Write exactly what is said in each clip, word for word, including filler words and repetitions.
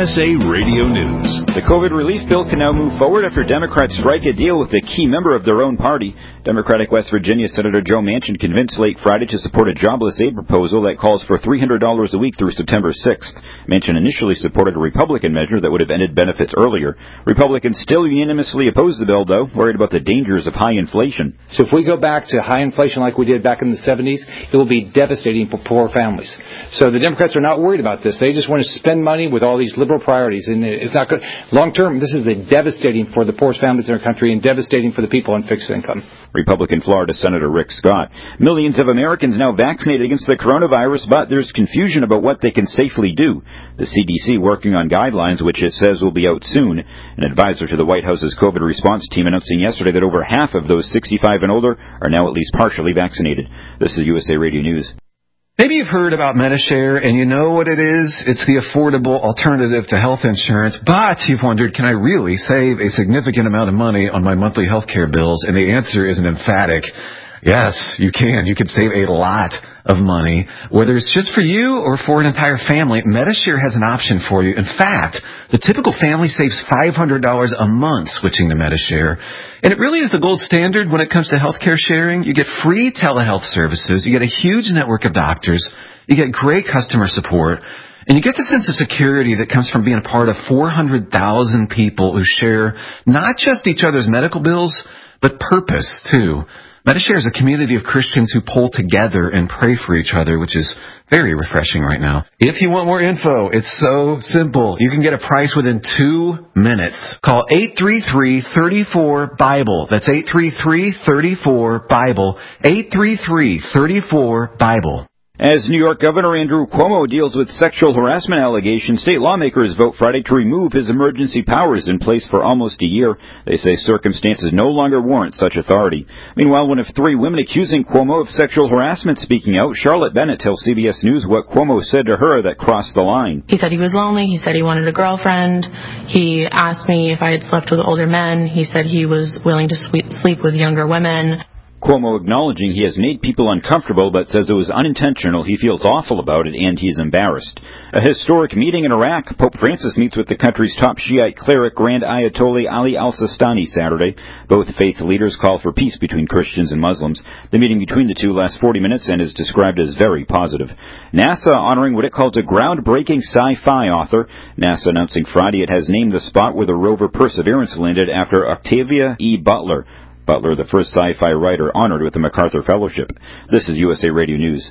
S A Radio News. The COVID relief bill can now move forward after Democrats strike a deal with a key member of their own party. Democratic West Virginia Senator Joe Manchin convinced late Friday to support a jobless aid proposal that calls for three hundred dollars a week through September sixth. Manchin initially supported a Republican measure that would have ended benefits earlier. Republicans still unanimously oppose the bill, though, worried about the dangers of high inflation. So if we go back to high inflation like we did back in the seventies, it will be devastating for poor families. So the Democrats are not worried about this. They just want to spend money with all these liberal priorities, and it's not good. Long term, this is devastating for the poorest families in our country and devastating for the people on fixed income. Republican Florida Senator Rick Scott. Millions of Americans now vaccinated against the coronavirus, but there's confusion about what they can safely do. The C D C working on guidelines, which it says will be out soon. An advisor to the White House's COVID response team announcing yesterday that over half of those sixty-five and older are now at least partially vaccinated. This is U S A Radio News. Maybe you've heard about Medi-Share, and you know what it is. It's the affordable alternative to health insurance, but you've wondered, can I really save a significant amount of money on my monthly health care bills? And the answer is an emphatic yes, you can. You can save a lot of money, whether it's just for you or for an entire family. Medi-Share has an option for you. In fact, the typical family saves five hundred dollars a month switching to Medi-Share. And it really is the gold standard when it comes to healthcare sharing. You get free telehealth services. You get a huge network of doctors. You get great customer support. And you get the sense of security that comes from being a part of four hundred thousand people who share not just each other's medical bills, but purpose, too. Medi-Share is a community of Christians who pull together and pray for each other, which is very refreshing right now. If you want more info, it's so simple. You can get a price within two minutes. Call eight three three, three four, BIBLE. That's eight three three, three four, BIBLE. eight three three, three four, BIBLE. As New York Governor Andrew Cuomo deals with sexual harassment allegations, state lawmakers vote Friday to remove his emergency powers in place for almost a year. They say circumstances no longer warrant such authority. Meanwhile, one of three women accusing Cuomo of sexual harassment speaking out, Charlotte Bennett tells C B S News what Cuomo said to her that crossed the line. He said he was lonely. He said he wanted a girlfriend. He asked me if I had slept with older men. He said he was willing to sleep with younger women. Cuomo acknowledging he has made people uncomfortable, but says it was unintentional. He feels awful about it, and he's embarrassed. A historic meeting in Iraq. Pope Francis meets with the country's top Shiite cleric, Grand Ayatollah Ali al-Sistani, Saturday. Both faith leaders call for peace between Christians and Muslims. The meeting between the two lasts forty minutes and is described as very positive. NASA honoring what it calls a groundbreaking sci-fi author. NASA announcing Friday it has named the spot where the rover Perseverance landed after Octavia E. Butler. Butler, the first sci-fi writer honored with the MacArthur Fellowship. This is U S A Radio News.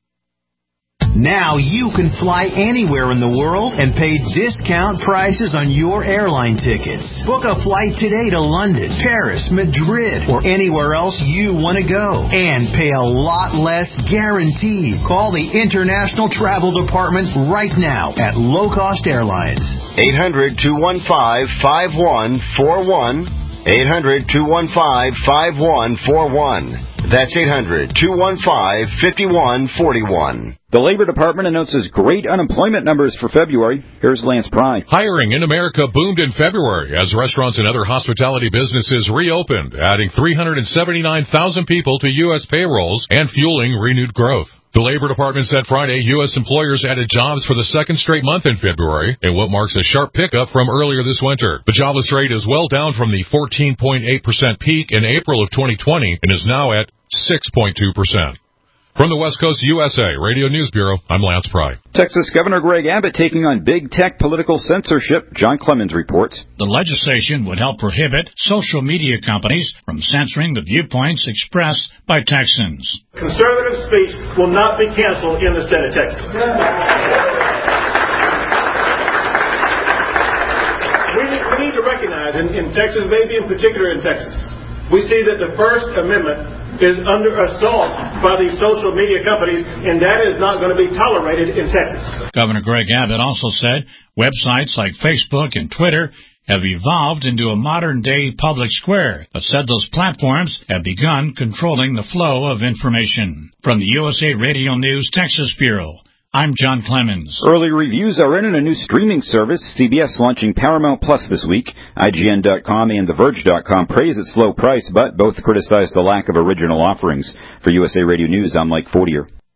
Now you can fly anywhere in the world and pay discount prices on your airline tickets. Book a flight today to London, Paris, Madrid, or anywhere else you want to go. And pay a lot less guaranteed. Call the International Travel Department right now at Low Cost Airlines. eight hundred, two one five, five one four one. eight hundred, two one five, five one four one. That's eight hundred, two one five, five one four one. The Labor Department announces great unemployment numbers for February. Here's Lance Pry. Hiring in America boomed in February as restaurants and other hospitality businesses reopened, adding three hundred seventy-nine thousand people to U S payrolls and fueling renewed growth. The Labor Department said Friday U S employers added jobs for the second straight month in February, in what marks a sharp pickup from earlier this winter. The jobless rate is well down from the fourteen point eight percent peak in April of twenty twenty and is now at six point two percent. From the West Coast U S A Radio News Bureau, I'm Lance Pry. Texas Governor Greg Abbott taking on big tech political censorship. John Clemens reports. The legislation would help prohibit social media companies from censoring the viewpoints expressed by Texans. Conservative speech will not be canceled in the state of Texas. we, need, we need to recognize, in, in Texas, maybe in particular in Texas, we see that the First Amendment is under assault by these social media companies, and that is not going to be tolerated in Texas. Governor Greg Abbott also said websites like Facebook and Twitter have evolved into a modern-day public square, but said those platforms have begun controlling the flow of information. From the U S A Radio News Texas Bureau, I'm John Clemens. Early reviews are in on a new streaming service. C B S launching Paramount Plus this week. I G N dot com and The Verge dot com praise its low price, but both criticize the lack of original offerings. For U S A Radio News, I'm Mike Fortier.